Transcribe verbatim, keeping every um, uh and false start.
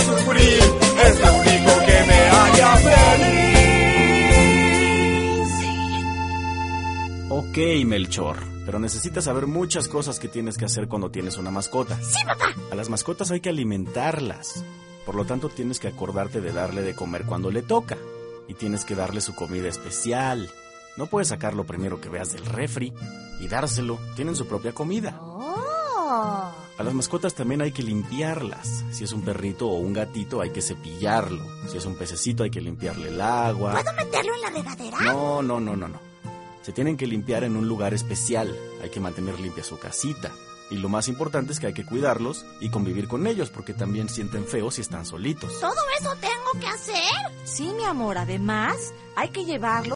sufrir, es lo único que me haría feliz. Ok, Melchor, pero necesitas saber muchas cosas que tienes que hacer cuando tienes una mascota. Sí, papá. A las mascotas hay que alimentarlas. Por lo tanto, tienes que acordarte de darle de comer cuando le toca. Y tienes que darle su comida especial. No puedes sacar lo primero que veas del refri y dárselo. Tienen su propia comida. Oh. A las mascotas también hay que limpiarlas. Si es un perrito o un gatito, hay que cepillarlo. Si es un pececito, hay que limpiarle el agua. ¿Puedo meterlo en la regadera? No, no, no, no, no. Se tienen que limpiar en un lugar especial. Hay que mantener limpia su casita. Y lo más importante es que hay que cuidarlos y convivir con ellos, porque también sienten feo si están solitos. ¿Todo eso tengo que hacer? Sí, mi amor, además hay que llevarlo